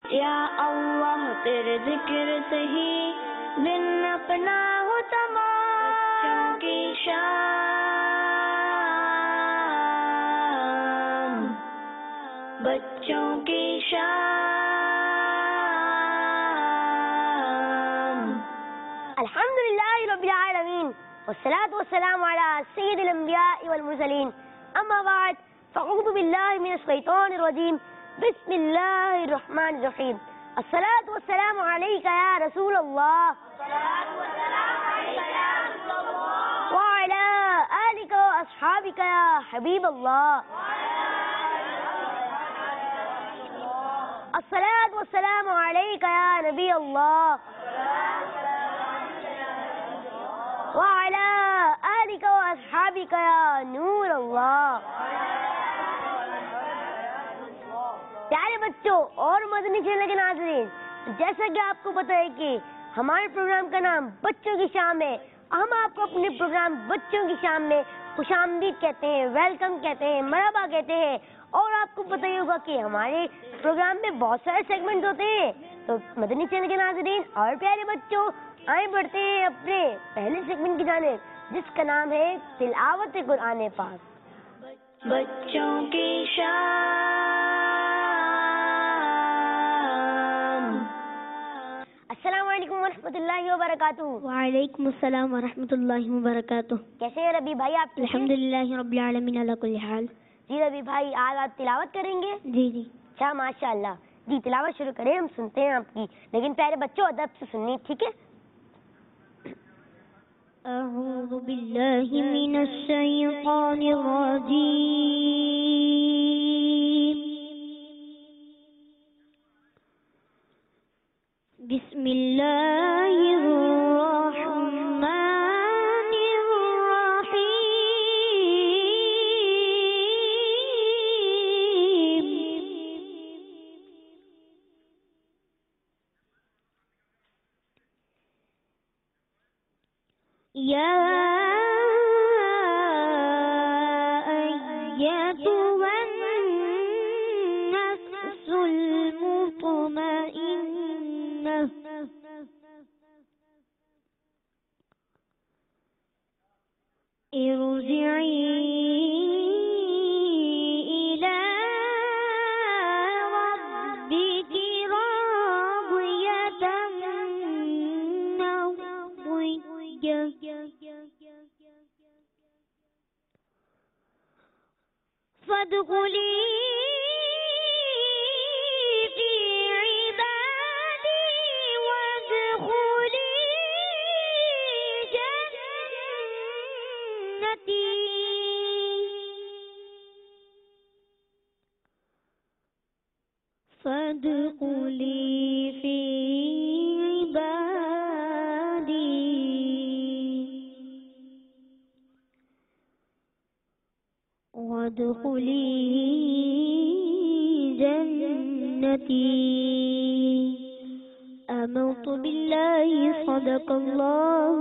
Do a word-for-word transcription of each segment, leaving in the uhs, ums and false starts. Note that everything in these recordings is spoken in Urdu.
یا اللہ تیرے ذکر سے ہی دن اپنا ہو تمام کی شان، بچوں کی شان۔ الحمدللہ رب العالمین والصلاة والسلام علی سید الانبیاء والمرسلین، اما بعد فاعوذ باللہ من الشیطان الرجیم، بسم اللہ الرحمن الرحیم۔ الصلاة والسلام علیک یا رسول اللہ وعلی آلک واصحابک یا حبیب اللہ۔ الصلاة والسلام علیک یا نبی اللہ وعلی آلک واصحابک یا نور اللہ۔ پیارے بچوں اور مدنی چینل کے ناظرین، جیسا کہ آپ کو پتہ ہے کہ ہمارے پروگرام کا نام بچوں کی شام ہے، ہم آپ کو اپنے پروگرام بچوں کی شام میں خوش آمدید کہتے ہیں، ویلکم کہتے ہیں، مرحبا کہتے ہیں۔ اور آپ کو پتہ ہی ہوگا کہ ہمارے پروگرام میں بہت سارے سیگمنٹ ہوتے ہیں۔ تو مدنی چینل کے ناظرین اور پیارے بچوں، آئیں بڑھتے ہیں اپنے پہلے سیگمنٹ کی جانب، جس کا نام ہے تلاوت قرآن پاک۔ بچوں کی شان۔ السلام علیکم ورحمۃ اللہ وبرکاتہ۔ وعلیکم السلام ورحمۃ اللہ وبرکاتہ۔ کیسے ہیں ربی بھائی آپ؟ الحمدللہ رب العالمین علی کل حال۔ جی ربی بھائی، آج آپ تلاوت کریں گے؟ جی جی اچھا، ماشاء اللہ۔ جی تلاوت شروع کریں، ہم سنتے ہیں آپ کی، لیکن پیارے بچوں ادب سے سننی، ٹھیک ہے؟ اعوذ باللہ من الشیطان الرجیم، بسم اللہ الرحمن الرحیم۔ یا ایتها النفس المطمئنہ، ارجعی الی ربک راضیۃ مرضیہ، فادخلی فی عبادی وادخلی جنتی، فادخلی فی عبادی وادخلی جنتی۔ آمنت باللہ، صدق اللہ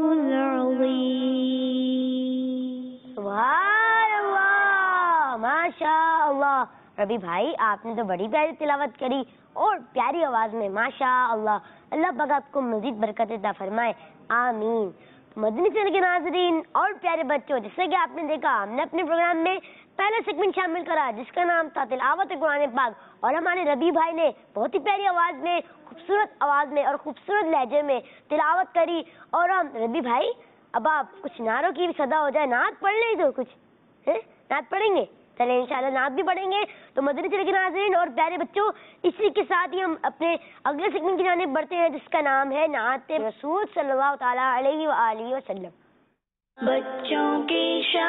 العظیم۔ سبحان اللہ، ماشاء اللہ۔ ربی بھائی آپ نے تو بڑی پیاری تلاوت کری اور پیاری آواز میں، ماشاء اللہ۔ اللہ پاک آپ کو مزید برکت عطا فرمائے، آمین۔ مدنی چینل کے ناظرین اور پیارے بچوں، جیسے کہ آپ نے دیکھا ہم نے اپنے پروگرام میں پہلا سیگمنٹ شامل کرا جس کا نام تھا تلاوت قرآن پاک، اور ہمارے ربی بھائی نے بہت ہی پیاری آواز میں، خوبصورت آواز میں اور خوبصورت لہجے میں تلاوت کری۔ اور ہم ربی بھائی اب آپ کچھ نعروں کی بھی صدا ہو جائے، نعت پڑھ لیں تو کچھ نعت پڑھیں گے؟ چلیں انشاءاللہ نعت بھی پڑھیں گے۔ تو مدنی چینل کے ناظرین اور پیارے بچوں، اسی کے ساتھ ہی ہم اپنے اگلے سیگمنٹ کی جانب بڑھتے ہیں جس کا نام ہے نعت رسول صلی اللہ تعالیٰ علیہ وآلہ وسلم۔ بچوں کی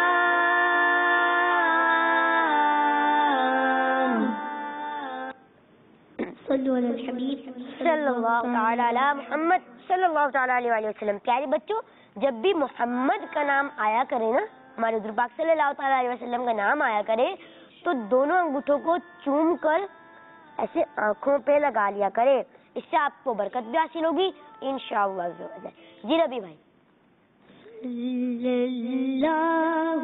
شان۔ صلو علی الحبیب صلی اللہ تعالیٰ علی محمد صلی اللہ تعالیٰ علیہ وآلہ وسلم۔ پیارے بچوں، جب بھی محمد کا نام آیا کرے نا، ہمارے حضور پاک صلی اللہ تعالیٰ علیہ وسلم کا نام آیا کرے، تو دونوں انگوٹھوں کو چوم کر ایسے آنکھوں پہ لگا لیا کرے، اس سے آپ کو برکت بھی حاصل ہوگی انشاءاللہ۔ جی ربی بھائی۔ صلی اللہ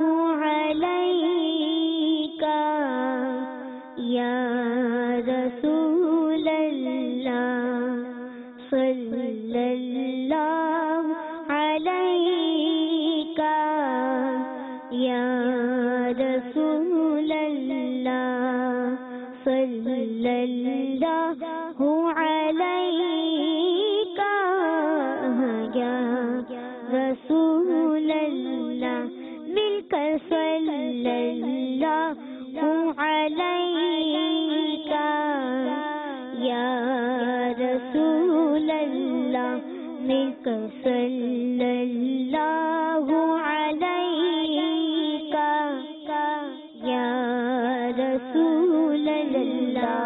علیکہ یا رسول اللہ علیکا یا رسول اللہ مل کر صلی اللہ علیکا یا رسول اللہ مل کر صلی اللہ علیکا یا رسول اللہ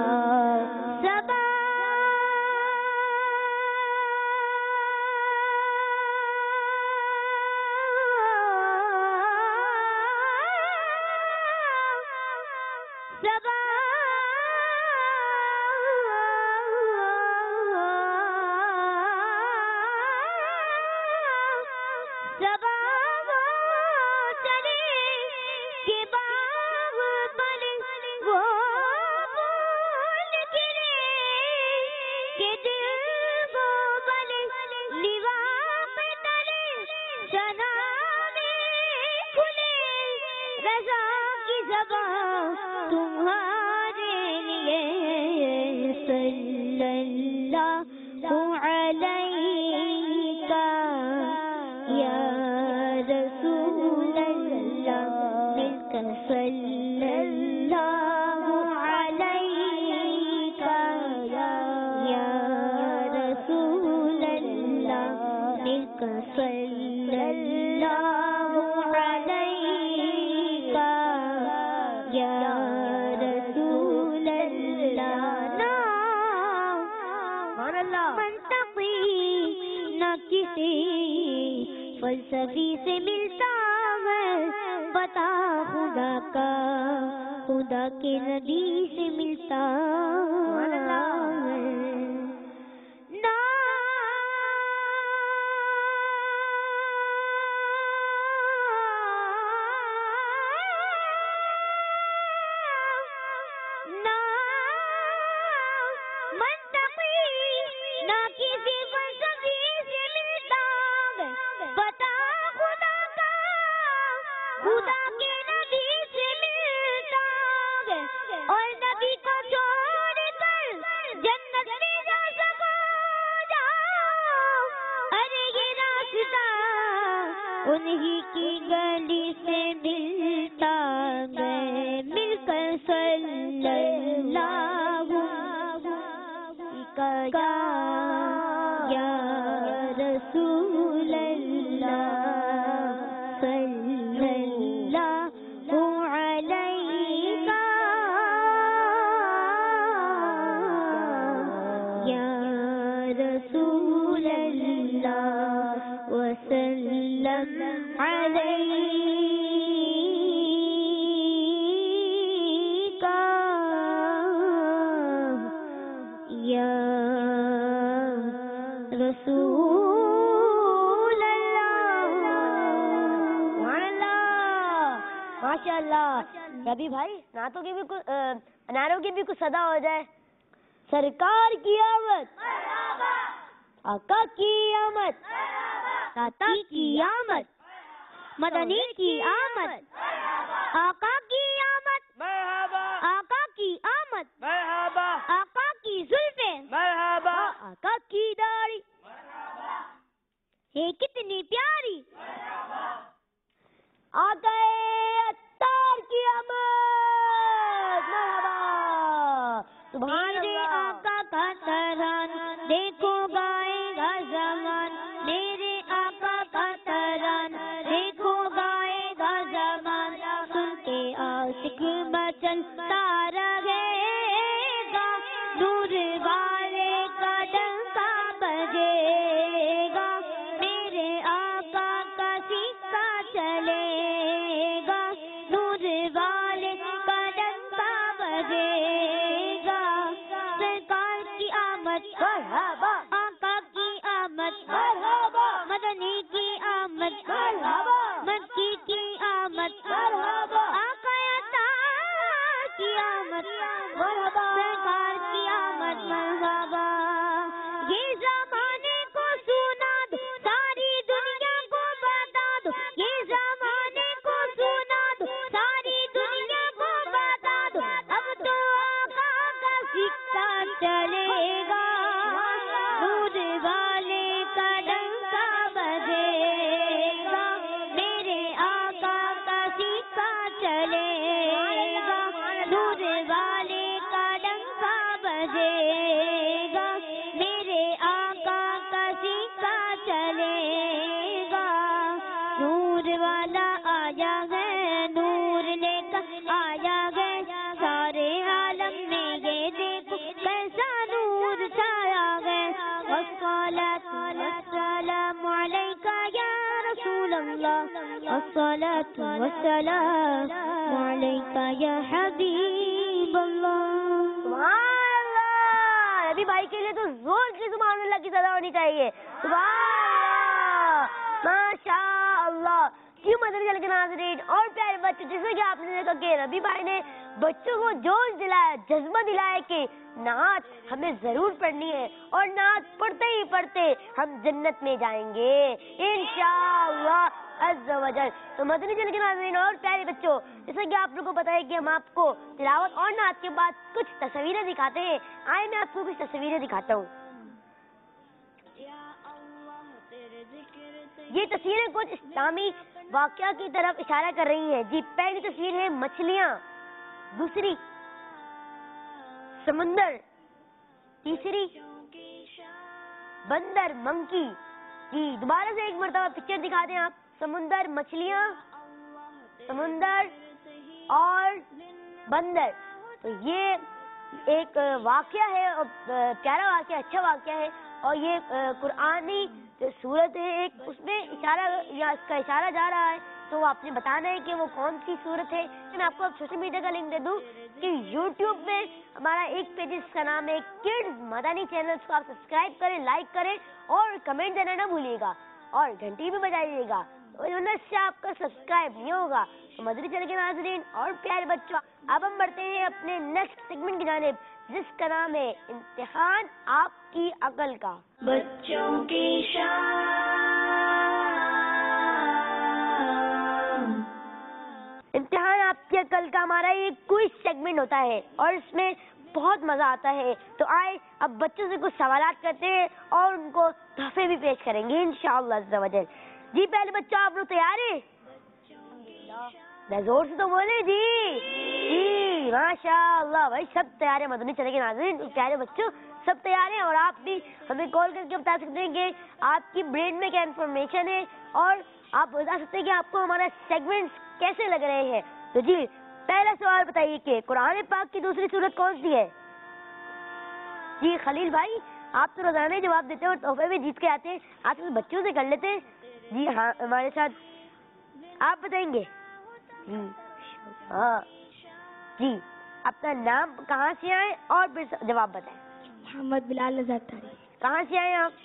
فلسفی سے ملتا ہے پتا خدا کا، خدا کے نبی سے ملتا ہے انہی کی گلی سے ملتا میں مل کر صلی اللہ کا یا رسول اللہ صلی اللہ علیہ یا رسول اللہ وسلم علیکا یا رسول اللہ۔ ماشاء اللہ۔ ربی بھائی نعتوں کی بھی کچھ اناروں کی بھی کچھ صدا ہو جائے۔ سرکار کی آمد، آقا کی آمد، داتا کی آمد، مدنی کی آمد، آقا کی آمد، آقا کی آمد، آقا کی زلفیں، آقا کی داڑھی ہے کتنی پیاری، آقا اتار کی آمد، مرحبا۔ سبحان اللہ۔ آقا کا ترانہ دیکھو گائے گا زمان، میرے آقا کا ترانہ دیکھو گائے گا زمان، سن کے عاشق مچلتا رہے گا، نور والے کا ڈنکا بجے گا، میرے آقا کا سکہ چلے گا، نور والے کا ڈنکا بجے گا، سرکار کی آمد مرحبا، آقا کی آمد مرحبا، مدنی کی آمد مرحبا، مکی کی آمد مرحبا، آقا اتار کی آمد مرحبا، سرکار کی آمد مرحبا۔ یہ زمانے کو سنا دو، ساری دنیا کو بتا دو، یہ زمانے کو سنا دو، ساری دنیا کو بتا دو، اب تو آقا کا سکہ چلے والصلاة والسلام عليك يا رسول الله والصلاة والسلام عليك يا حبيب الله. سبحان اللہ. ربی بھائی کے لیے تو زور کی سبحان اللہ کی صدا ہونی چاہیے. سبحان اللہ, ماشاء اللہ. کیوں مدنی چینل کے ناظرین اور پیارے بچے, جیسے کہ آپ نے دیکھا کہ ربی بھائی نے بچوں کو جوش دلایا, جذبہ دلایا کہ نعت ہمیں ضرور پڑھنی ہے اور نعت پڑھتے ہی پڑھتے ہم جنت میں جائیں گے انشاءاللہ عز و جل. تو مدنی چینل کے ناظرین اور پیارے بچوں, جیسا کہ آپ لوگوں کو پتا ہے کہ ہم آپ کو تلاوت اور نعت کے بعد کچھ تصویریں دکھاتے ہیں. آئے میں آپ کو کچھ تصویریں دکھاتا ہوں. یہ تصویریں کچھ اسلامی واقعہ کی طرف اشارہ کر رہی ہیں. جی, پہلی تصویر ہے مچھلیاں, دوسری سمندر, تیسری بندر منکی. جی, دوبارہ سے ایک مرتبہ پکچر دکھا دیں آپ. سمندر, مچھلیاں, سمندر اور بندر. تو یہ ایک واقعہ ہے, پیارا واقعہ, اچھا واقعہ ہے. اور یہ قرآنی سورت ہے ایک, اس میں اشارہ یا اس کا اشارہ جا رہا ہے. تو وہ آپ نے بتانا ہے کہ وہ کون سی سورت ہے. میں آپ کو اب سوشل میڈیا کا لنک دے دوں کہ یوٹیوب میں ہمارا ایک پیج اس کا نام ہے کڈز مدنی چینل, اس کو آپ سبسکرائب کریں, لائک کریں اور کمنٹ دینا نہ بھولیے گا اور گھنٹی بھی بجائیے گا, ورنہ اس سے آپ کا سبسکرائب نہیں ہوگا. تو مدنی چینل کے ناظرین اور پیارے بچوں, اب ہم بڑھتے ہیں اپنے نیکسٹ سیگمنٹ کی جانب, جس کا نام ہے امتحان آپ کی عقل کا. بچوں کی شان. امتحان آپ کی عقل کا ہمارا یہ کوئز سیگمنٹ ہوتا ہے اور اس میں بہت مزہ آتا ہے. تو آئے اب بچوں سے کچھ سوالات کرتے ہیں اور ان کو تحفے بھی پیش کریں گے انشاءاللہ عز و جل. جی, پہلے بچوں آپ لوگ تیار ہیں؟ زور سے تو بولے. جی جی ماشاء اللہ بھائی, سب تیار ہیں. مدنی چینل کے ناظرین, پیارے بچوں, سب تیار ہیں. اور آپ بھی ہمیں کال کر کے بتا سکتے ہیں کہ آپ کی برین میں کیا انفارمیشن ہے اور آپ بتا سکتے ہیں کہ آپ کو ہمارا سیگمنٹ کیسے لگ رہے ہیں. تو جی, پہلا سوال بتائیے کہ قرآن پاک کی دوسری سورت کون سی ہے؟ جی خلیل بھائی, آپ تو روزانہ جواب دیتے ہیں اور تحفے بھی جیت کے آتے ہیں. آج کل بچوں سے کر لیتے ہیں. جی ہاں, ہمارے ساتھ آپ بتائیں گے. جی ہاں جی, اپنا نام, کہاں سے آئے اور پھر جواب بتائیں. محمد بلال ازہر. کہاں سے آئے آپ؟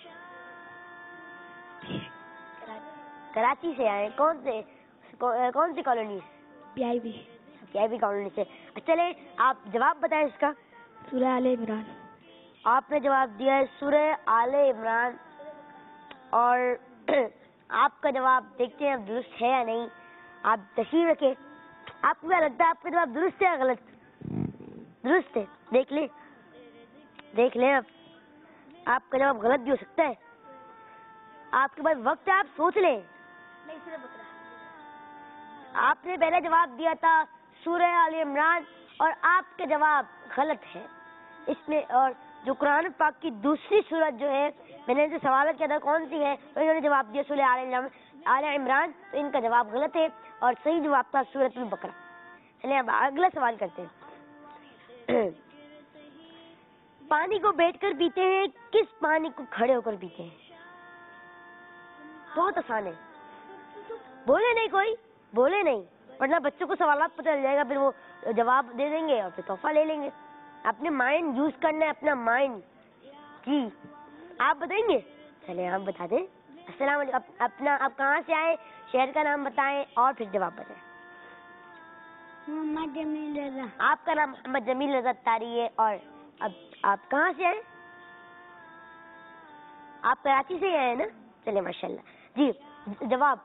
کراچی سے آئے. کون سے کون سی colony? P I B. P I B colony سے. چلے آپ جواب بتائیں اس کا. سورہ آل عمران. آپ نے جواب دیا ہے سورہ آل عمران, اور آپ کا جواب دیکھتے ہیں اب درست ہے یا نہیں. آپ تشریف رکھیں. آپ کو کیا لگتا ہے آپ کا جواب درست ہے یا غلط؟ درست ہے. دیکھ لیں دیکھ لیں اب آپ کا جواب غلط بھی ہو سکتا ہے. آپ کے پاس وقت ہے, آپ سوچ لیں. آپ نے پہلے جواب دیا تھا سورہ آل عمران اور آپ کا جواب غلط ہے اس میں. اور جو قرآن پاک کی دوسری سورت جو ہے, میں نے جو سوال کیا تھا کون سی ہے, انہوں نے جواب دیا سورہ آل عمران, تو ان کا جواب غلط ہے اور صحیح جواب تھا سورۃ البقرہ. چلیے اب اگلا سوال کرتے ہیں. پانی کو بیٹھ کر پیتے ہیں, کس پانی کو کھڑے ہو کر پیتے ہیں؟ بہت آسان ہے. بولے نہیں کوئی, بولے نہیں, ورنہ بچوں کو سوالات پتہ چل جائے گا, پھر وہ جواب دے دیں گے اور پھر تحفہ لے لیں گے. اپنے مائنڈ یوز کرنا ہے, اپنا مائنڈ. جی آپ بتائیں گے. چلے آپ بتا دیں. السلام علیکم. اپنا آپ کہاں سے آئے, شہر کا نام بتائیں اور پھر جواب بتائیں. محمد جمیل رضا. آپ کا نام محمد جمیل رضا تاری ہے. اور اب آپ کہاں سے آئے؟ آپ کراچی سے ہی آئے نا. چلے ماشاء اللہ. جی جواب.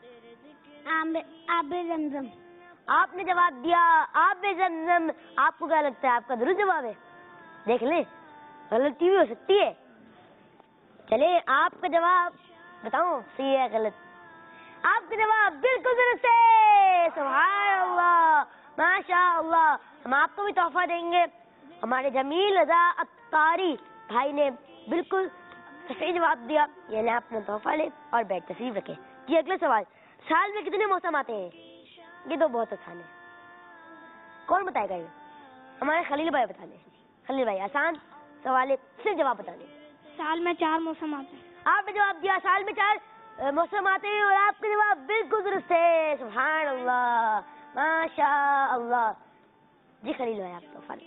آب زمزم. آپ نے جواب دیا آب زمزم. آپ کو کیا لگتا ہے آپ کا درست جواب ہے؟ دیکھ لیں, غلطی بھی ہو سکتی ہے. چلے آپ کا جواب بتاؤ صحیح ہے غلط. آپ کا جواب بالکل درست ہے. سبحان اللہ, ماشاء اللہ. ہم آپ کو بھی تحفہ دیں گے. ہمارے جمیل رضا اتاری بھائی نے بالکل صحیح جواب دیا. یہ آپ نے تحفہ لے اور بیٹھ تشریف رکھے. یہ اگلا سوال. سال میں کتنے موسم آتے ہیں؟ یہ تو بہت آسان ہے. کون بتائے گا یہ؟ ہمارے خلیل بھائی بتا دیں. خلیل بھائی, آسان سوال ہے, صرف جواب بتا دیں. साल में चार मौसम आते हैं। آپ نے جواب دیا سال میں چار موسم آتے ہیں اور آپ کا جواب بالکل درست ہے. سبحان اللہ ماشاء اللہ. جی خلیل بھائی آپ تو فارغ.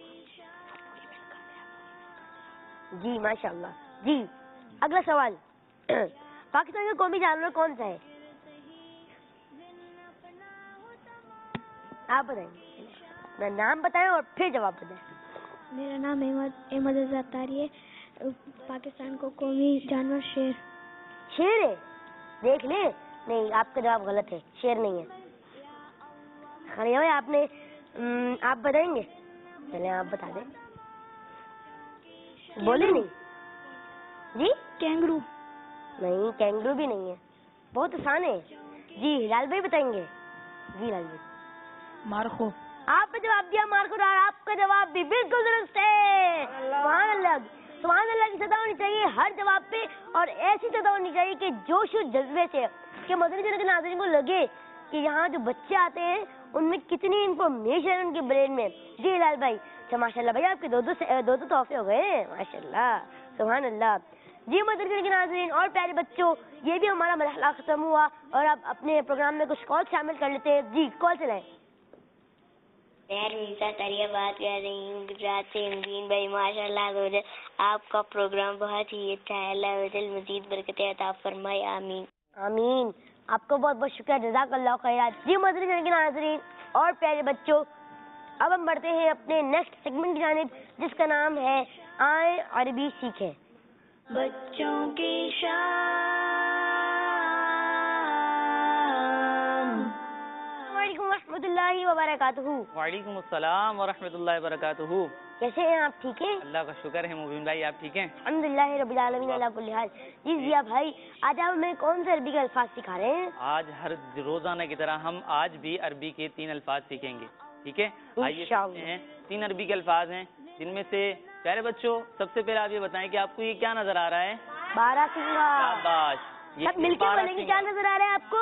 جی ماشاء اللہ. جی اگلا سوال. پاکستان کا قومی جانور کون سا ہے؟ آپ بتائیں. نام بتائیں اور پھر جواب بتائیں. میرا نام احمد احمد رضا اتاری ہے. پاکستان کو قومی جانور شیر. شیر ہے؟ دیکھ لیں. نہیں آپ کا جواب غلط ہے. شیر نہیں ہے. خلیل بھائی آپ نے آپ بتائیں گے؟ چلیں آپ بتا دیں. بولے نہیں. جی کینگرو. نہیں کینگرو بھی نہیں ہے. بہت آسان ہے. جی ہلال بھائی بتائیں گے؟ جی ہلال بھائی. مارخو. آپ نے جواب دیا مارکو ڈار. آپ کا جواب بھی بالکل درست ہے. سبحان اللہ. سبحان اللہ کی صدا ہونی چاہیے ہر جواب پہ اور ایسی صدا ہونی چاہیے کہ جوش و جذبے سے کہ مدنی چینل کے ناظرین کو لگے کہ یہاں جو بچے آتے ہیں ان میں کتنی انفارمیشن ہے ان کے برین میں. جی ہلال بھائی. اچھا ماشاء اللہ بھائی آپ کے دو دو دو دو تحفے ہو گئے ہیں. ماشاء اللہ سبحان اللہ. جی مدنی چینل کے ناظرین اور پیارے بچوں یہ بھی ہمارا مرحلہ ختم ہوا اور اب اپنے پروگرام میں کچھ کال شامل کر لیتے ہیں. جی کال چلائیں. میں رمیزہ تاریہ بات کر رہی ہوں گجرات سے. امین بھائی ماشاء اللہ آپ کا پروگرام بہت ہی اچھا ہے. اللہ مزید برکتیں عطا فرمائے. آمین آمین. آپ کو بہت بہت شکریہ. جزاک اللہ خیرات. جی مدنی چینل کے ناظرین اور پیارے بچوں اب ہم بڑھتے ہیں اپنے نیکسٹ سیگمنٹ کی جانب جس کا نام ہے آئیں عربی سیکھیں. بچوں کی شان. وعلیکم ورحمۃ اللہ وبرکاتہ. وعلیکم السلام ورحمۃ اللہ وبرکاتہ. کیسے ہیں آپ؟ ٹھیک ہیں؟ اللہ کا شکر ہے. مبین بھائی آپ ٹھیک ہیں؟ الحمدللہ رب العالمین علی کل حال. جی ضیاء بھائی آج آپ ہمیں کون سے عربی کے الفاظ سکھا رہے ہیں؟ آج ہر روزانہ کی طرح ہم آج بھی عربی کے تین الفاظ سیکھیں گے. ٹھیک ہے آئیے سیکھتے ہیں. تین عربی کے الفاظ ہیں جن میں سے پیارے بچوں سب سے پہلے آپ یہ بتائیں کہ آپ کو یہ کیا نظر آ رہا ہے؟ بارہ سنگا. شاباش. سب مل کے بولیں گے کیا نظر آ رہا ہے آپ کو؟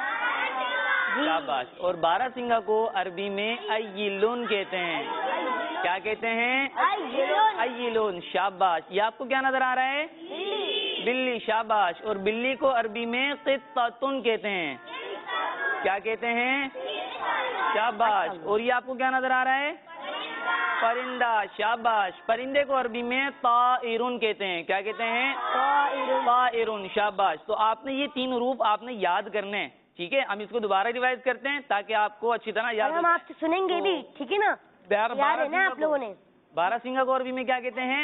شاباش. اور بارہ سنگا کو عربی میں ایلون کہتے ہیں. کیا کہتے ہیں؟ ایلون. شاباش. یہ آپ کو کیا نظر آ رہا ہے؟ بلی. شاباش. اور بلی کو عربی میں قطۃ کہتے ہیں. کیا کہتے ہیں؟ شاباش. اور یہ آپ کو کیا نظر آ رہا ہے؟ پرندہ. شاباش. پرندے کو عربی میں طائر کہتے ہیں. کیا کہتے ہیں؟ طائر. شاباش. تو آپ نے یہ تین حروف آپ نے یاد کرنے ہیں. ٹھیک ہے ہم اس کو دوبارہ ریوائز کرتے ہیں تاکہ آپ کو اچھی طرح یاد ہو. ہم آپ سے سنیں گے بھی. ٹھیک ہے نا؟ یاد ہے نا آپ لوگوں نے؟ بارہ سنگا کو عربی میں کیا کہتے ہیں؟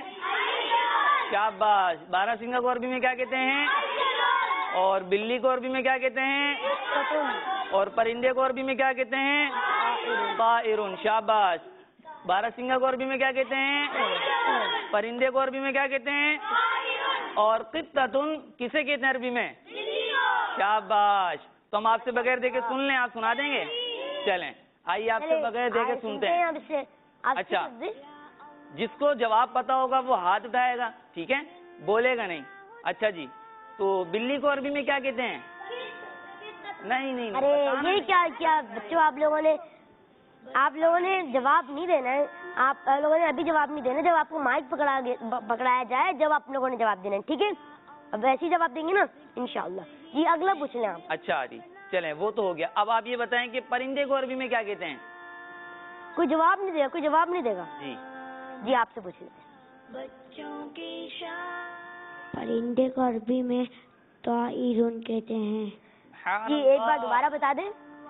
شاباش. بارہ سنگا کو عربی میں کیا کہتے ہیں؟ اور بلی کو عربی میں کیا کہتے ہیں؟ اور پرندے کو عربی میں کیا کہتے ہیں؟ طائر. شاباش. بارہ سنگا کو عربی میں کیا کہتے ہیں؟ پرندے کو عربی میں کیا کہتے ہیں؟ اور قطۃ کسے کہتے ہیں عربی میں؟ شاباش. تو ہم آپ سے بغیر دیکھے سن لیں. آپ سنا دیں گے؟ چلیں آئیے آپ سے بغیر دیکھے سنتے ہیں. اچھا جس کو جواب پتا ہوگا وہ ہاتھ اٹھائے گا. ٹھیک ہے بولے گا نہیں. اچھا جی تو بلی کو عربی میں کیا کہتے ہیں؟ نہیں نہیں ارے یہ کیا کیا بچوں آپ لوگوں نے آپ لوگوں نے جواب نہیں دینا ہے. آپ لوگوں نے ابھی جواب نہیں دینا. جب آپ کو مائک پکڑا پکڑایا جائے جب آپ لوگوں نے جواب دینا ہے. ٹھیک ہے اب ویسے ہی جواب دیں گے نا انشاءاللہ. جی اگلا پوچھ لیں آپ. اچھا جی چلیں وہ تو ہو گیا. اب آپ یہ بتائیں کہ پرندے کو عربی میں کیا کہتے ہیں؟ کوئی جواب نہیں دے گا. کوئی جواب نہیں دے گا. جی جی آپ سے پوچھ لیتے ہیں. بچوں کی شان. پرندے کو عربی میں طائرون کہتے ہیں. جی ایک بار دوبارہ بتا دیں.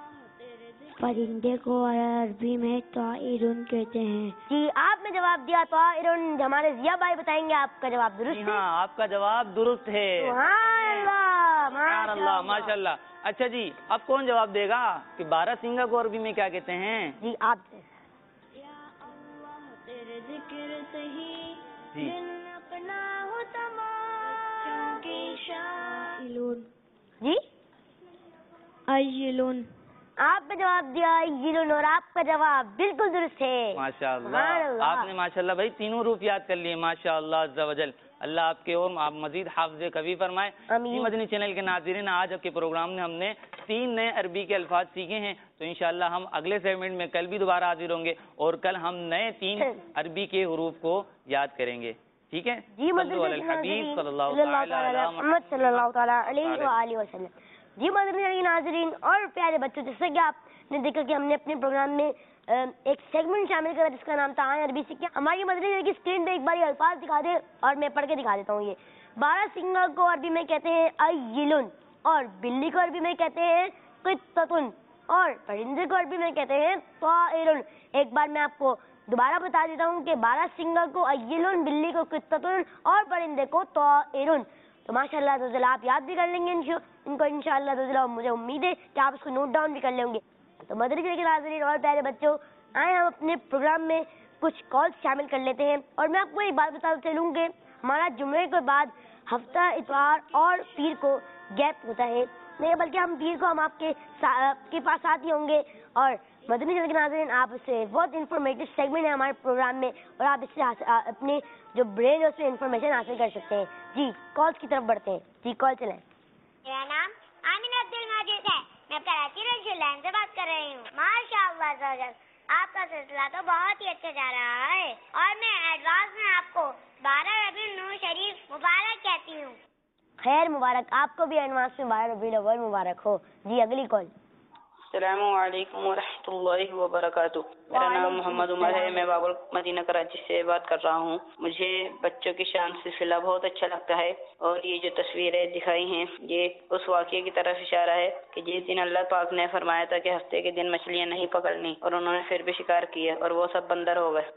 پرندے کو عربی میں طائرون کہتے ہیں. جی آپ نے جواب دیا طائرون. ہمارے ضیاء بھائی بتائیں گے آپ کا جواب درست ہے. ہاں آپ کا جواب درست ہے. سبحان اللہ سبحان اللہ ماشاء اللہ. اچھا جی اب کون جواب دے گا کہ بارہ سنگا کو عربی میں کیا کہتے ہیں؟ جی آپ سے. تیرے ذکر صحیح جی اپنا ہو تمام کی شان. جی ایلون. آپ نے جواب دیا ایلون اور آپ کا جواب بالکل درست ہے. ماشاء سبحان اللہ. اللہ. آپ نے ماشاء اللہ بھائی تینوں حروف یاد کر لیے. ماشاء اللہ عز و جل. اللہ آپ کے اور آپ مزید حافظ قوی فرمائے. آمین. مدنی چینل کے ناظرین آج آپ کے پروگرام میں ہم نے تین نئے عربی کے الفاظ سیکھے ہیں. تو انشاءاللہ ہم اگلے سیگمنٹ میں کل بھی دوبارہ حاضر ہوں گے اور کل ہم نئے تین عربی کے حروف کو یاد کریں گے. ٹھیک ہے. جی صلو علی الحبیب صلی اللہ تعالی علی محمد صلی اللہ تعالیٰ علیہ وآلہ وسلم. جی مدنی ناظرین اور پیارے بچوں، جیسے کہ آپ نے دیکھا کہ ہم نے اپنے پروگرام میں ایک سیگمنٹ شامل کرا جس کا نام تھا آئیں عربی سیکھیں. ہماری مدنی کی اسکرین پہ ایک بار الفاظ دکھا دیں اور میں پڑھ کے دکھا دیتا ہوں. یہ بارہ سنگا کو عربی میں کہتے ہیں ایلن، اور بلی کو عربی میں کہتے ہیں قطۃ، اور پرندے کو عربی میں کہتے ہیں طائر. ایک بار میں آپ کو دوبارہ بتا دیتا ہوں کہ بارہ سنگا کو ایلن، بلی کو قطۃ اور پرندے کو طائر. تو ماشاء اللہ تعالیٰ آپ یاد بھی کر لیں گے ان کو انشاء اللہ تعالیٰ. مجھے امید ہے کہ آپ اس کو نوٹ ڈاؤن بھی کر لیں گے. تو مدنی چینل کے ناظرین اور پیارے بچوں، آئے ہم اپنے پروگرام میں کچھ کالز شامل کر لیتے ہیں. اور میں آپ کو ایک بات بتا چلوں کہ ہمارا جمعے کے بعد ہفتہ اتوار اور پیر کو گیپ ہوتا ہے، نہیں بلکہ ہم پیر کو ہم آپ کے آپ کے پاس آتی ہوں گے. اور مدنی چینل کے ناظرین، آپ اس سے بہت انفارمیٹیو سیگمنٹ ہے ہمارے پروگرام میں، اور آپ اس سے اپنے جو برین ہے اس سے انفارمیشن حاصل کر سکتے ہیں. جی کالز کی طرف بڑھتے ہیں. جی کال چلائیں. میرا نام آمینہ عبد المجید ہے، میں کراچی ریلوے لائن سے بات کر رہی ہوں. ماشاء اللہ آپ کا سلسلہ تو بہت ہی اچھا جا رہا ہے، اور میں ایڈوانس میں آپ کو بارہ ربیع النور شریف مبارک کہتی ہوں. خیر مبارک، آپ کو بھی ایڈوانس میں بارہ ربیع الاول مبارک ہو. جی اگلی کال. السلام علیکم ورحمۃ اللہ وبرکاتہ. میرا نام محمد عمر ہے، میں باب المدینہ کراچی سے بات کر رہا ہوں. مجھے بچوں کی شان سلسلہ بہت اچھا لگتا ہے، اور یہ جو تصویریں دکھائی ہیں یہ اس واقعے کی طرف اشارہ ہے کہ جس دن اللہ پاک نے فرمایا تھا کہ ہفتے کے دن مچھلیاں نہیں پکڑنی، اور انہوں نے پھر بھی شکار کیا اور وہ سب بندر ہو گئے.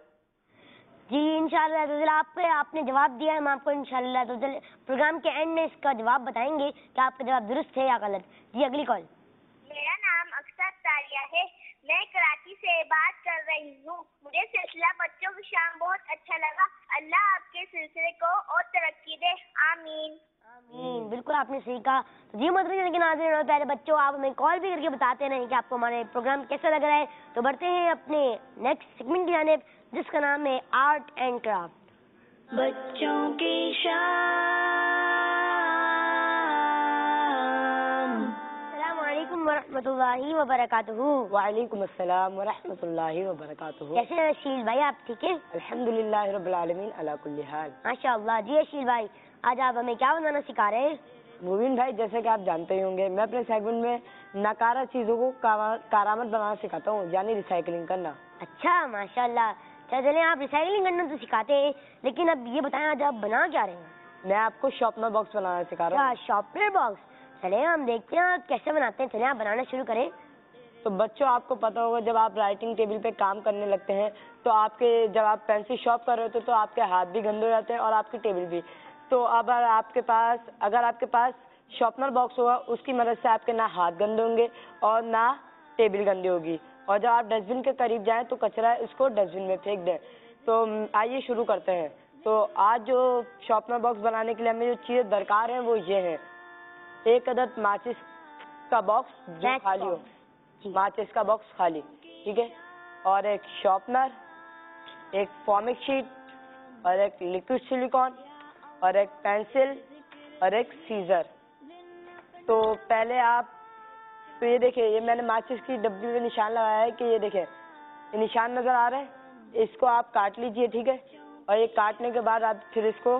جی انشاءاللہ تعالی آپ پہ آپ نے جواب دیا ہے. ہم آپ کو انشاءاللہ تعالی پروگرام کے اینڈ میں اس کا جواب بتائیں گے کہ آپ کا جواب درست ہے یا غلط. جی اگلی کال. میرا نام اکثر تاریہ ہے، میں کراچی سے بات کر رہی ہوں. مجھے سلسلہ بچوں کی شان بہت اچھا لگا. اللہ آپ کے سلسلے کو اور ترقی دے، آمین. آمین. بالکل آپ نے صحیح کہا. جی مدنی چینل کے ناظرین اور پیارے بچوں، آپ ہمیں کال بھی کر کے بتاتے رہیں کہ آپ کو ہمارے پروگرام کیسا لگ رہا ہے. تو بڑھتے ہیں اپنے نیکسٹ سیگمنٹ کی جانب جس کا نام ہے آرٹ اینڈ کرافٹ. بچوں کی شان. السلام علیکم ورحمۃ اللہ وبرکاتہ. وعلیکم السلام ورحمۃ اللہ وبرکاتہ. کیسے ہیں اشیل بھائی؟ آپ ٹھیک ہیں؟ الحمدللہ رب العالمین علی کل حال. ماشاء اللہ. جی اشیل بھائی، آج آپ ہمیں کیا بنانا سکھا رہے ہیں؟ مبین بھائی، جیسے کہ آپ جانتے ہی ہوں گے میں اپنے سیگمنٹ میں ناکارہ چیزوں کو کارآمد بنانا سکھاتا ہوں، یعنی ریسائکلنگ کرنا. اچھا ماشاء اللہ. چلیں آپ ریسائکلنگ کرنا تو سکھاتے ہیں، لیکن اب یہ بتائیں آج آپ بنا کیا رہے ہیں؟ میں آپ کو شارپنر باکس بنانا سکھا رہا ہوں. Sharpener box. چلیں ہم دیکھتے ہیں آپ کیسے بناتے ہیں. چلیں آپ بنانا شروع کریں. تو بچوں آپ کو پتا ہوگا جب آپ رائٹنگ ٹیبل پہ کام کرنے لگتے ہیں تو آپ کے جب آپ پینسل شارپ کر رہے ہوتے تو آپ کے ہاتھ بھی گندے ہو جاتے ہیں اور آپ کی ٹیبل بھی. تو اب آپ کے پاس اگر آپ کے پاس شارپنر باکس ہوگا اس کی مدد سے آپ کے نہ ہاتھ گندے ہوں گے اور نہ ٹیبل گندی ہوگی. اور جب آپ ڈسٹ بن کے قریب جائیں تو کچرا ہے اس کو ڈسٹ بن میں پھینک دیں. تو آئیے شروع کرتے ہیں. تو آج جو شارپنر باکس بنانے کے لیے ہمیں جو چیزیں درکار ہیں وہ یہ ہیں: ایک عدد ماچس کا باکس جو خالی ہو، ماچس کا باکس خالی، ٹھیک ہے، اور ایک شارپنر، ایک فارمک شیٹ، اور ایک لیکوڈ سلیکون، اور ایک پینسل، اور ایک سیزر. تو پہلے آپ تو یہ دیکھیں، یہ میں نے ماچس کی ڈبی میں نشان لگایا ہے کہ یہ دیکھیں یہ نشان نظر آ رہا ہے، اس کو آپ کاٹ لیجئے، ٹھیک ہے. اور یہ کاٹنے کے بعد آپ پھر اس کو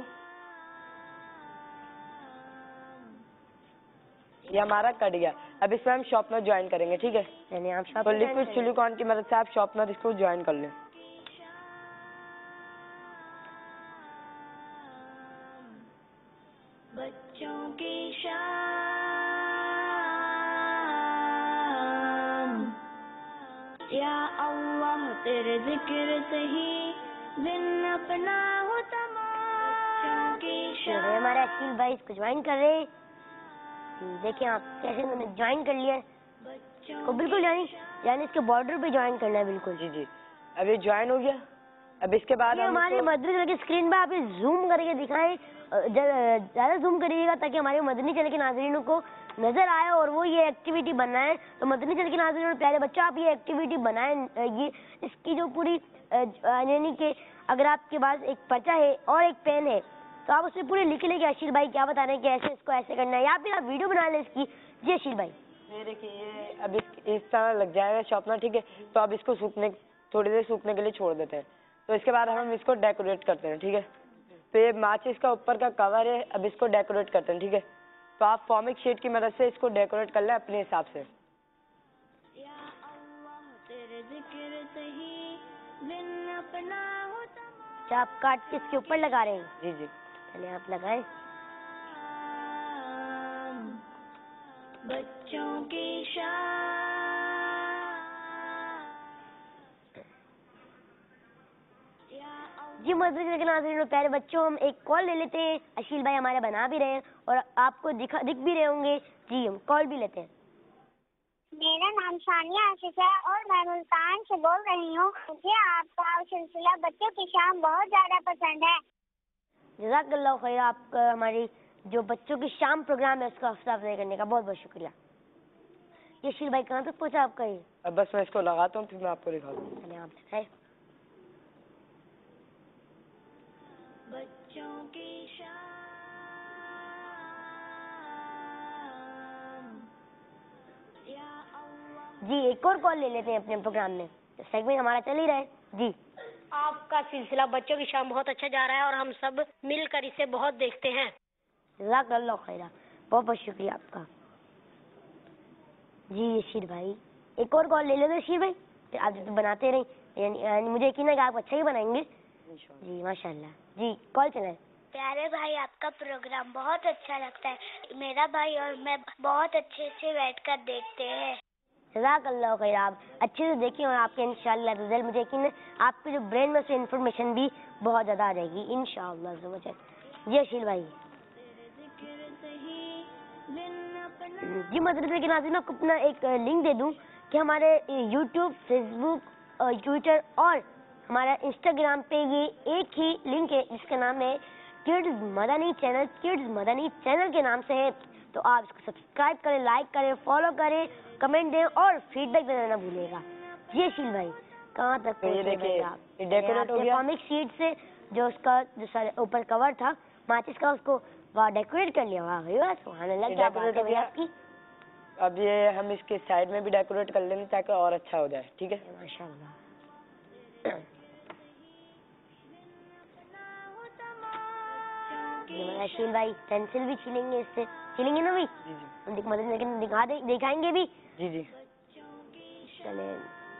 یہ ہمارا کٹ گیا. اب اس میں ہم شارپنر جوائن کریں گے، ٹھیک ہے. تو لیکوڈ سلیکون کی مدد سے آپ شارپنر اس کو جوائن کر لیں. بچوں کی شان. یا اللہ تیرے ذکر سے ہی دن اپنا ہو تمام. ہمارے اشیل بھائی اس کو جوائن کر رہے ہیں. دیکھیں آپ کیسے انہوں نے جوائن کر لیا ہے، بالکل یعنی یعنی اس کے بارڈر پہ جوائن کرنا ہے. بالکل جی جی اب یہ جوائن ہو گیا. اب اس کے بعد ہمارے مدنی چینل کی اسکرین پہ آپ زوم کر کے دکھائیں، زیادہ زوم کریے گا تاکہ ہمارے مدنی چینل کے ناظرینوں کو نظر آئے اور وہ یہ ایکٹیویٹی بنائیں. تو مدنی چینل کے ناظرین اور پیارے بچوں آپ یہ ایکٹیویٹی بنائیں. یہ اس کی جو پوری یعنی کہ اگر آپ کے پاس ایک پرچہ ہے اور ایک پین ہے تو آپ اس میں پورے لکھ لیں کہ اشیل بھائی کیا بتا رہے ہیں کہ ایسے اس کو ایسے کرنا ہے، یا پھر آپ ویڈیو بنا لیں اس کی. جی اشیل بھائی. یہ دیکھیے یہ اب اس طرح لگ جائے گا شارپنر، ٹھیک ہے. تو اب اس کو سوکھنے تھوڑی دیر سوکھنے کے لیے چھوڑ دیتے ہیں. تو اس کے بعد ہم اس کو ڈیکوریٹ کرتے ہیں، ٹھیک ہے. تو یہ ماچس کا اوپر کا کور ہے. اب اس کو ڈیکوریٹ کرتے ہیں, ٹھیک ہے. تو آپ فارمک شیٹ کی مدد سے اس کو ڈیکوریٹ کر لیں اپنے حساب سے. اچھا آپ کاٹ کے اس کے اوپر لگا رہے ہیں؟ جی جی پہلے آپ لگائیں. بچوں کی شان. جی مدرسے کے ناظرین اور پیارے بچوں, ہم ایک کال لے لیتے ہیں. اشیل بھائی ہمارے بنا بھی رہے ہیں اور آپ کو دکھا دکھ بھی رہے ہوں گے. جی ہم کال بھی لیتے ہیں. میرا نام ثانیہ آصف ہے اور میں ملتان سے بول رہی ہوں. مجھے آپ کا سلسلہ بچوں کی شام بہت زیادہ پسند ہے. جزاک اللہ خیر. آپ کا ہماری جو بچوں کی شام پروگرام ہے اس کا حوصلہ افزائی کرنے کا بہت بہت شکریہ. یہ اشیل بھائی کہاں تک پہنچا آپ کا یہ؟ اب بس میں اس کو لگاتا ہوں پھر میں آپ کو دکھاتا ہوں. پہلے آپ دکھائیں. بچوں کی شان. جی ایک اور کال لے لیتے ہیں اپنے پروگرام میں. سیگمنٹ ہمارا چل ہی رہا ہے. جی آپ کا سلسلہ بچوں کی شام بہت اچھا جا رہا ہے اور ہم سب مل کر اسے بہت دیکھتے ہیں. جزاک اللہ خیر. بہت بہت شکریہ آپ کا. جی اشیر بھائی ایک اور کال لے لیتے ہیں. اشیر بھائی آپ تو بناتے رہیں, یعنی مجھے یقین ہے کہ آپ اچھا ہی بنائیں گے. جی ماشاء اللہ. جی کال چلائیں. پیارے بھائی آپ کا پروگرام بہت اچھا لگتا ہے. میرا بھائی اور میں بہت اچھے سے بیٹھ کر دیکھتے ہیں. جزاک اللہ خیر. آپ اچھے سے دیکھیں اور آپ کے انشاءاللہ رزلٹ مجھے یقین ہے آپ کے جو برین میں سے انفارمیشن بھی بہت زیادہ آ جائے گی انشاءاللہ. جی اشیل بھائی. جی مدرسے کے ناظرین کو اپنا ایک لنک دے دوں کہ ہمارے یوٹیوب, فیس بک, ٹویٹر اور ہمارا انسٹاگرام پہ یہ ایک ہی لنک ہے جس کا نام ہے کڈز مدنی چینل. کڈز مدنی چینل کے نام سے ہے. تو آپ اس کو سبسکرائب کریں, لائک کریں, فالو کریں, کمنٹ دیں اور فیڈ بیک دینا نہ بھولے گا. جی اشیل بھائی کہاں تک کامک شیٹ سے جو اس کا جو اوپر کور تھا ماچس کا اس کو ڈیکوریٹ کر لیا. سبحان اللہ کیا بات ہے آپ کی. اب یہ ہم اس کے سائڈ میں بھی ڈیکوریٹ کر لیں گے تاکہ اور اچھا ہو جائے. ٹھیک ہے ماشاء اللہ. اشیل بھائی پینسل بھی چھیلیں گے, اس سے چھیلیں گے نا بھائی. جی جی مدد لیکن دکھا دیں دکھائیں گے بھی. جی جی چلیں.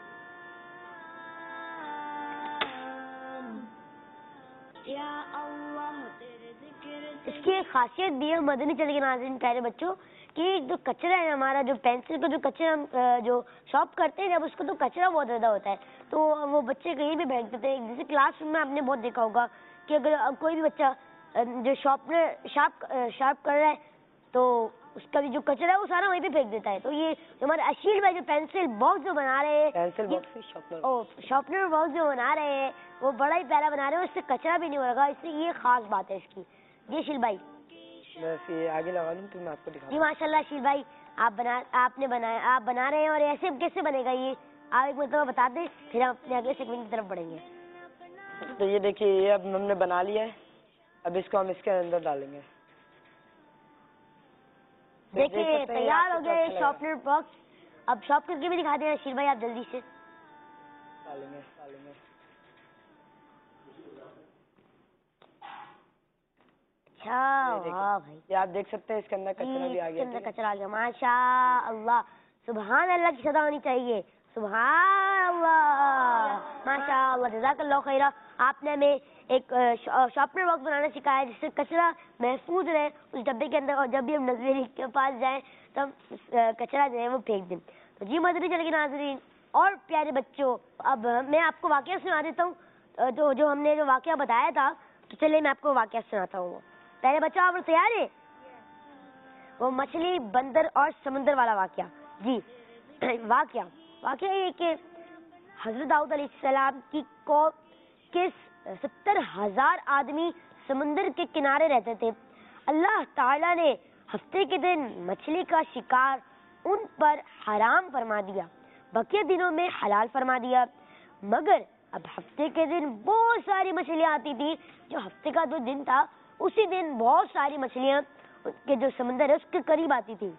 اس کی ایک خاصیت بھی ہے مدنی چینل کے ناظرین پیارے بچوں کہ جو کچرا ہے ہمارا, جو پینسل کا جو کچرا ہم جو شارپ کرتے ہیں جب اس کو تو کچرا بہت زیادہ ہوتا ہے تو وہ بچے کہیں بھی بیٹھ دیتے ہیں. جیسے کلاس روم میں آپ نے بہت دیکھا ہوگا کہ اگر کوئی بھی بچہ جو شارپنر شارپ شارپ کر رہا ہے تو اس کا بھی جو کچرا ہے وہ سارا وہیں پہ پھینک دیتا ہے. تو یہ ہمارے اشیل بھائی جو پینسل باکس جو بنا رہے ہیں شارپنر باکس جو بنا رہے ہیں وہ بڑا ہی پیارا بنا رہے ہیں, اس سے کچرا بھی نہیں ہوگا. اس سے یہ خاص بات ہے اس کی. جی اشیل بھائی بس یہ آگے لگا لوں تو میں آپ کو دکھاؤں. جی ماشاء اللہ اشیل بھائی آپ بنا آپ نے بنایا آپ بنا رہے ہیں اور ایسے کیسے بنے گا یہ آپ ایک مرتبہ بتا دیں پھر ہم اپنے اگلے سیگمنٹ کی طرف بڑھیں گے. تو یہ دیکھیے یہ اب ہم نے بنا لیا ہے. اب اس کو ہم اس کے اندر ڈالیں گے. دیکھیے تیار ہو گیا یہ شارپنر باکس. اب شارپ کر کے بھی دکھا دیں اشیل بھائی آپ جلدی سے. ڈالیں گے ڈالیں گے اچھا بھائی یہ آپ دیکھ سکتے ہیں اس کے اندر کچرا بھی آ گیا. کچرا آ گیا ماشاء اللہ. سبحان اللہ کی صدا ہونی چاہیے. سبحان اللہ ماشاء اللہ. جزاک اللہ خیر. آپ نے ہمیں ایک شارپنر باکس بنانا سکھایا جس سے کچرا محفوظ رہے اس ڈبے کے اندر اور جب بھی ہم نظری کے پاس جائیں تو ہم کچرا جو ہے وہ پھینک دیں. تو جی مدنی چینل کے ناظرین اور پیارے بچوں اب میں آپ کو واقعہ سنا دیتا ہوں. تو جو ہم نے جو واقعہ بتایا تھا تو چلیے میں آپ کو واقعہ سناتا ہوں. پہلے بچوں آپ تیار ہیں؟ وہ مچھلی بندر اور سمندر والا واقعہ. جی واقعہ واقعہ یہ کہ حضرت داؤد علیہ السلام کی قوم کے ستر ہزار آدمی سمندر کے کنارے رہتے تھے. اللہ تعالیٰ نے ہفتے کے دن مچھلی کا شکار ان پر حرام فرما دیا, بقیہ دنوں میں حلال فرما دیا. مگر اب ہفتے کے دن بہت ساری مچھلیاں آتی تھی. جو ہفتے کا جو دن تھا اسی دن بہت ساری مچھلیاں کے جو سمندر ہے اس کے قریب آتی تھی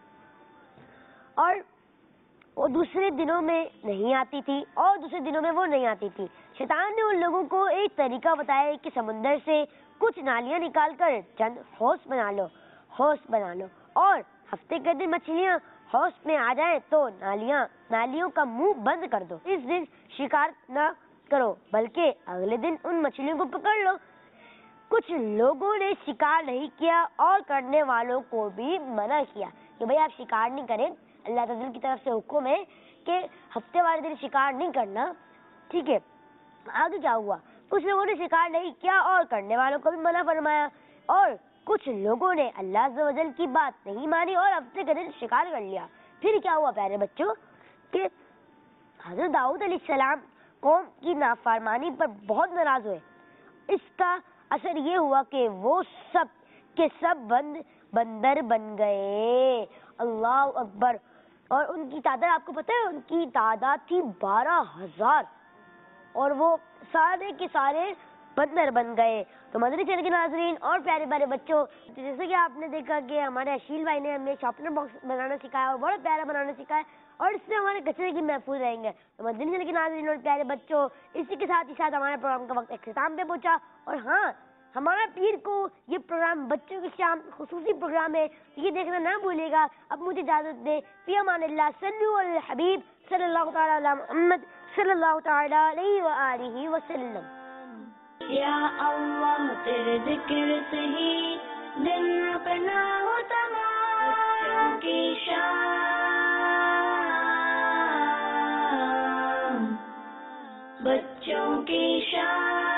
اور وہ دوسرے دنوں میں نہیں آتی تھی اور دوسرے دنوں میں وہ نہیں آتی تھی. شیطان نے ان لوگوں کو ایک طریقہ بتایا کہ سمندر سے کچھ نالیاں نکال کر چند حوض بنا لو حوض بنا لو اور ہفتے کے دن مچھلیاں حوض میں آ جائیں تو نالیاں نالیوں کا منہ بند کر دو. اس دن شکار نہ کرو بلکہ اگلے دن ان مچھلیوں کو پکڑ لو. کچھ لوگوں نے شکار نہیں کیا اور کرنے والوں کو بھی منع کیا کہ بھئی آپ شکار نہیں کریں. اللہ تعالیٰ کی طرف سے حکم ہے کہ ہفتے والے دن شکار نہیں کرنا. ٹھیک ہے, آگے کیا ہوا؟ کچھ لوگوں نے شکار نہیں کیا اور کرنے والوں کو بھی منع فرمایا, اور کچھ لوگوں نے اللہ عز و جل کی بات نہیں مانی اور ہفتے کے دن شکار کر لیا. پھر کیا ہوا پیارے بچوں کہ حضرت داؤد علیہ السلام قوم کی نافرمانی پر بہت ناراض ہوئے. اس کا اثر یہ ہوا کہ وہ سب کے سب بند بندر بن گئے. اللہ اکبر. اور ان کی تعداد آپ کو پتہ ہے, ان کی تعداد تھی بارہ ہزار اور وہ سارے کے سارے بندر بن گئے. تو مدنی چینل کے ناظرین اور پیارے پیارے بچوں, جیسے کہ آپ نے دیکھا کہ ہمارے اشیل بھائی نے ہمیں شارپنر باکس بنانا سکھایا اور بڑا پیارا بنانا سکھایا اور اس سے ہمارے کچرے کی محفوظ رہیں گے. تو مدنی چینل کے ناظرین اور پیارے بچوں, اسی کے ساتھ ہی ساتھ ہمارے پروگرام کا وقت اختتام پہ پہنچا. اور ہاں, ہمارا پیر کو یہ پروگرام بچوں کی شام خصوصی پروگرام ہے, یہ دیکھنا نہ بھولیے گا. اب مجھے اجازت دے. فی امان اللہ. صلو علی الحبیب صلی اللہ تعالی علی محمد صلی اللہ تعالی علیہ وآلہ وسلم. یا اللہ تیرے ذکر سے ہی دل اپنا ہو تمام کی شان, بچوں کی شان.